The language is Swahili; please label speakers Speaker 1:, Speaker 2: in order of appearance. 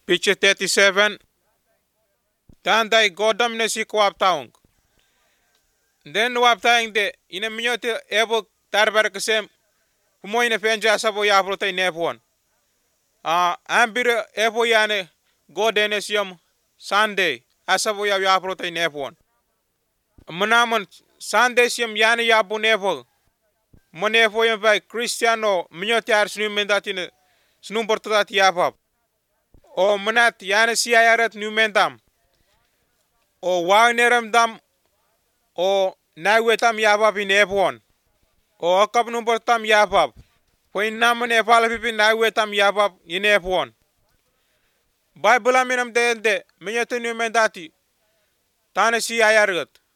Speaker 1: Picture 37. Tandai godam ne si kwap taung. Den wap taing de ina minyote ebo tarbar kesem kumo ina penja sabo ya protei nepon. Ambire ebo yane godene siam Sunday asabo ya protei nepon. Menaman Sunday siam yani ya bu nepo. Monefo yang baik Cristiano minyote ar sunu mendatine sunu bertati yapap. O menat yani si ayarat nu mentam. O wawneram dam o nagwetam yapap in epon. O akap nu bertam yapap. Po innaman epala pipi nagwetam yapap in epon. Bible aminam de minyote nu mendati. Tane si ayarat.